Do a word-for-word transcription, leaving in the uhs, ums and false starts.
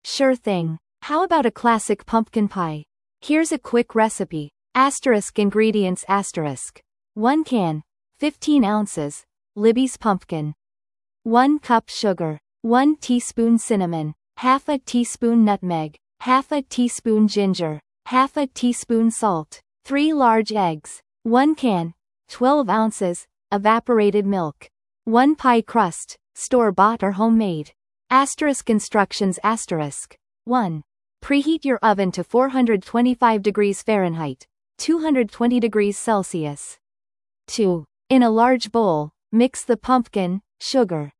Sure thing. How about a classic pumpkin pie? Here's a quick recipe. Asterisk ingredients asterisk. one can, fifteen ounces, Libby's pumpkin. one cup sugar. one teaspoon cinnamon. half a teaspoon nutmeg. half a teaspoon ginger. half a teaspoon salt. three large eggs. one can, twelve ounces, evaporated milk. one pie crust, store-bought or homemade. Asterisk instructions asterisk. one. Preheat your oven to four hundred twenty-five degrees Fahrenheit, two hundred twenty degrees Celsius. two. In a large bowl, mix the pumpkin, sugar,